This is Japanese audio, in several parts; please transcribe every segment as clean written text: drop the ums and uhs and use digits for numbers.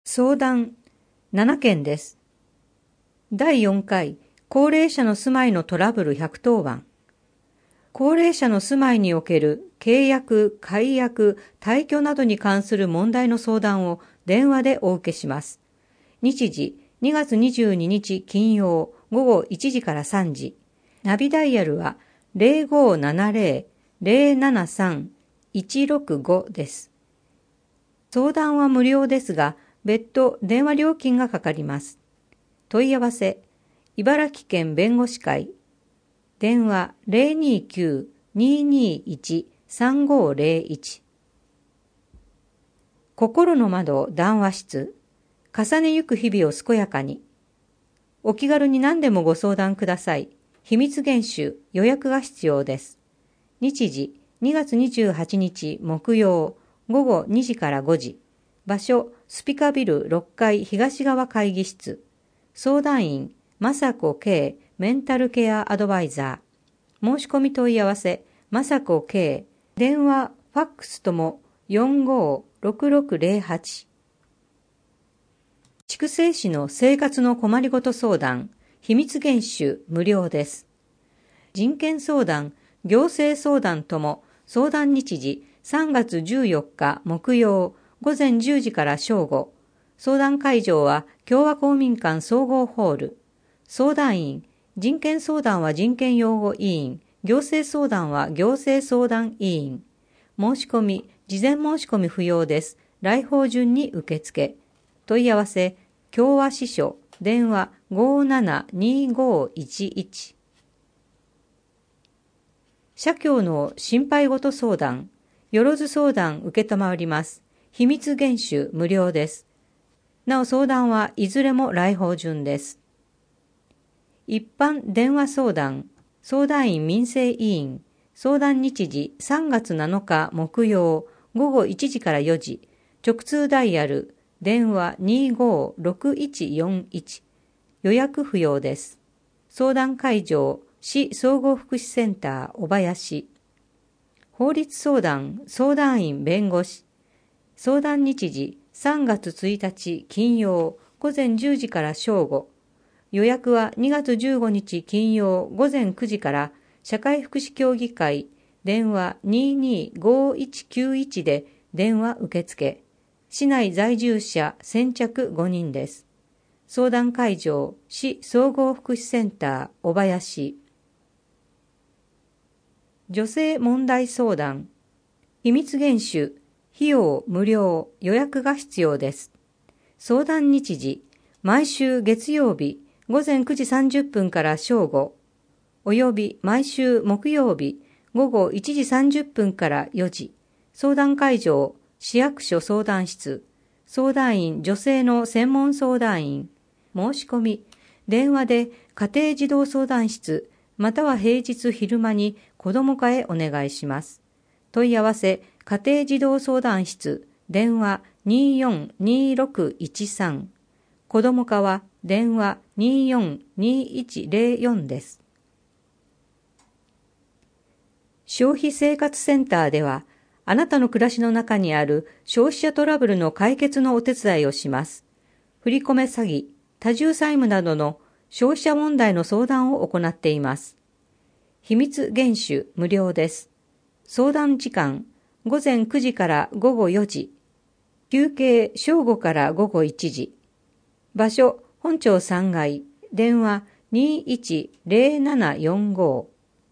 相談7件です。第4回高齢者の住まいのトラブル110番。高齢者の住まいにおける契約、解約、退去などに関する問題の相談を電話でお受けします。日時2月22日金曜午後1時から3時。ナビダイヤルは 0570-073-165 です。相談は無料ですが、別途電話料金がかかります。問い合わせ、茨城県弁護士会、電話 029-221-3501。心の窓談話室、重ねゆく日々を健やかに。お気軽に何でもご相談ください。秘密厳守、予約が必要です。日時2月28日木曜午後2時から5時。場所、スピカビル6階東側会議室。相談員、雅子Kメンタルケアアドバイザー。申し込み問い合わせ、雅子K。電話、ファックスとも456608。筑西市の生活の困りごと相談、秘密厳守無料です。人権相談、行政相談とも相談日時3月14日木曜午前10時から正午。相談会場は共和公民館総合ホール。相談員、人権相談は人権擁護委員、行政相談は行政相談委員。申し込み、事前申し込み不要です。来訪順に受付。問い合わせ、共和支所、電話572511。社協の心配ごと相談、よろず相談受けたまわります。秘密厳守無料です。なお相談はいずれも来訪順です。一般電話相談、相談員民生委員、相談日時3月7日木曜午後1時から4時、直通ダイヤル、電話256141、予約不要です。相談会場、市総合福祉センター小林。法律相談、相談員弁護士。相談日時3月1日金曜午前10時から正午。予約は2月15日金曜午前9時から社会福祉協議会電話225191で電話受付。市内在住者先着5人です。相談会場、市総合福祉センター小林。女性問題相談、秘密厳守、費用無料、予約が必要です。相談日時、毎週月曜日午前9時30分から正午、および毎週木曜日午後1時30分から4時、相談会場、市役所相談室、相談員女性の専門相談員、申し込み、電話で家庭児童相談室、または平日昼間に子ども課へお願いします。問い合わせ、家庭児童相談室、電話242613。子ども課は電話242104です。消費生活センターでは、あなたの暮らしの中にある消費者トラブルの解決のお手伝いをします。振り込め詐欺、多重債務などの消費者問題の相談を行っています。秘密厳守無料です。相談時間、午前9時から午後4時。休憩、正午から午後1時。場所、本町3階。電話210745。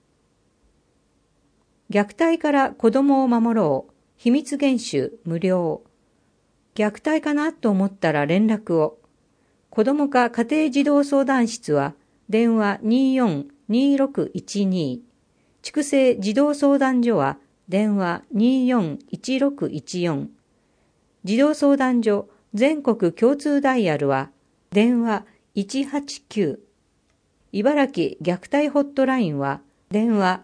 虐待から子供を守ろう。秘密厳守無料。虐待かなと思ったら連絡を。子ども課家庭児童相談室は電話242612。筑西児童相談所は電話241614。児童相談所全国共通ダイヤルは電話189。茨城虐待ホットラインは電話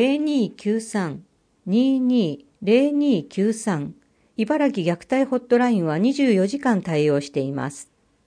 0293-220293。茨城虐待ホットラインは24時間対応しています。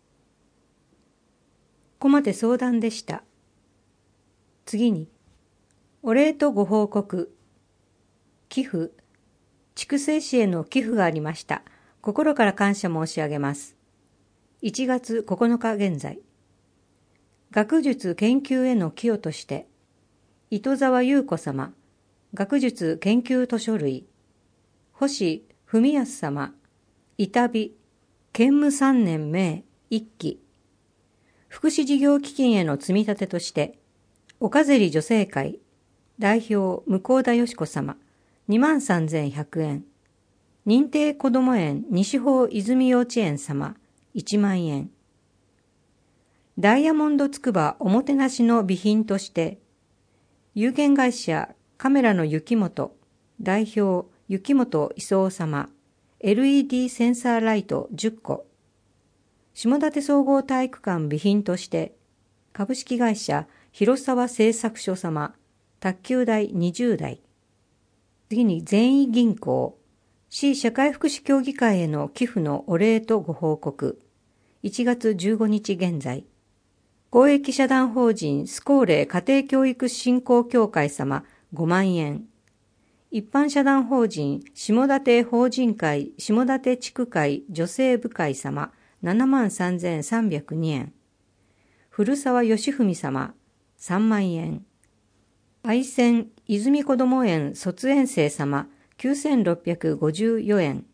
ここまで相談でした。次に、お礼とご報告。寄付、筑西市への寄付がありました。心から感謝申し上げます。 1月9日現在。学術研究への寄与として、糸沢優子様、学術研究図書類、星文康様、伊丹、建務3年名1期、福祉事業基金への積み立てとして、岡芹女性会、代表向田よし子様、23,100円、認定こども園西方泉幼稚園様、1万円。ダイヤモンドつくばおもてなしの備品として、有限会社カメラの雪本、代表雪本勲様、LED センサーライト10個。下館総合体育館備品として、株式会社広沢製作所様、卓球台20台。次に善意銀行、市社会福祉協議会への寄付のお礼とご報告。1月15日現在。公益社団法人スコーレ家庭教育振興協会様5万円。一般社団法人下館法人会下館地区会女性部会様73,302円。古澤義文様3万円。愛泉泉こども園卒園生様9,654円。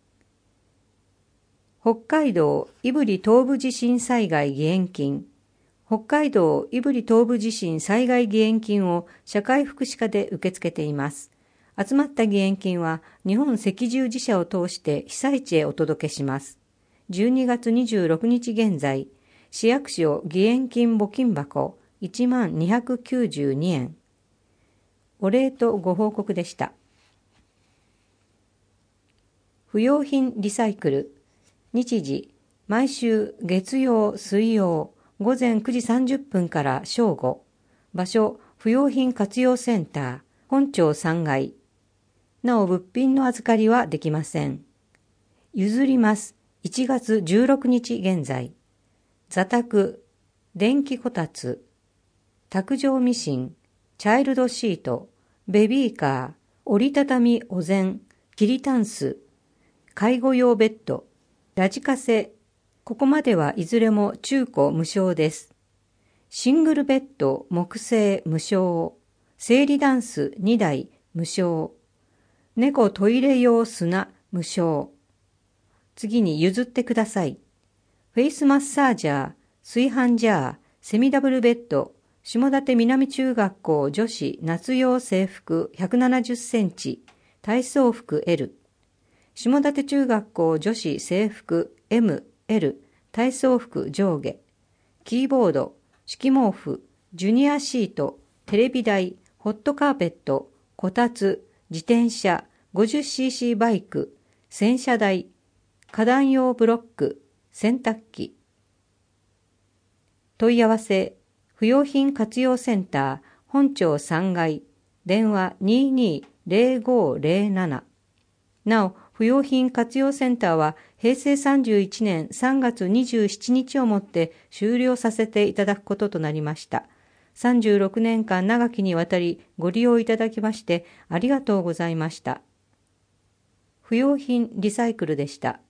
北海道胆振東部地震災害義援金。北海道胆振東部地震災害義援金を社会福祉課で受け付けています。集まった義援金は日本赤十字社を通して被災地へお届けします。12月26日現在、市役所義援金募金箱1292円。お礼とご報告でした。不用品リサイクル。日時、毎週月曜、水曜、午前9時30分から正午。場所、不用品活用センター、本町3階。なお、物品の預かりはできません。譲ります。1月16日現在。座卓、電気こたつ、卓上ミシン、チャイルドシート、ベビーカー、折りたたみお膳、きりたんす、介護用ベッド、ラジカセ、ここまではいずれも中古無償です。シングルベッド木製無償。生理ダンス2台無償。猫トイレ用砂無償。次に譲ってください。フェイスマッサージャー、炊飯ジャー、セミダブルベッド、下館南中学校女子夏用制服170センチ、体操服 L。下館中学校女子制服 M、L、体操服上下、キーボード、敷毛布、ジュニアシート、テレビ台、ホットカーペット、こたつ、自転車、50cc バイク、洗車台、花壇用ブロック、洗濯機。問い合わせ、不用品活用センター、本町3階、電話220507。なお、不用品活用センターは平成31年3月27日をもって終了させていただくこととなりました。36年間長きにわたりご利用いただきましてありがとうございました。不用品リサイクルでした。